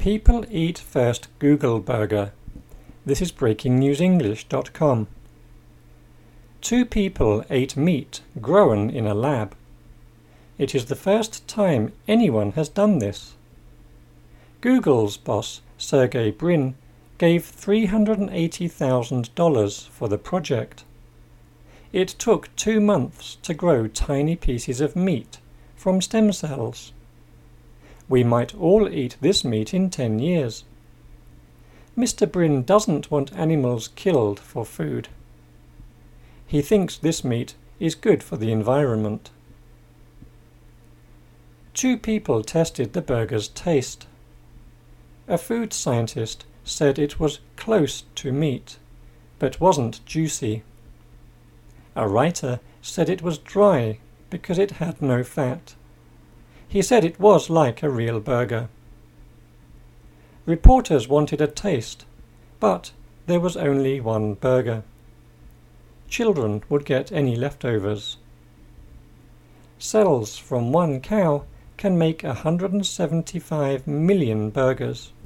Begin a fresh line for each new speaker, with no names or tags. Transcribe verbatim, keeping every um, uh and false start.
People eat first Google burger. This is breaking news english dot com. Two people ate meat grown in a lab. It is the first time anyone has done this. Google's boss, Sergey Brin, gave three hundred eighty thousand dollars for the project. It took two months to grow tiny pieces of meat from stem cells. We might all eat this meat in ten years. Mister Brin doesn't want animals killed for food. He thinks this meat is good for the environment. Two people tested the burger's taste. A food scientist said it was close to meat, but wasn't juicy. A writer said it was dry because it had no fat. He said it was like a real burger. Reporters wanted a taste, but there was only one burger. Children would get any leftovers. Cells from one cow can make one hundred seventy-five million burgers.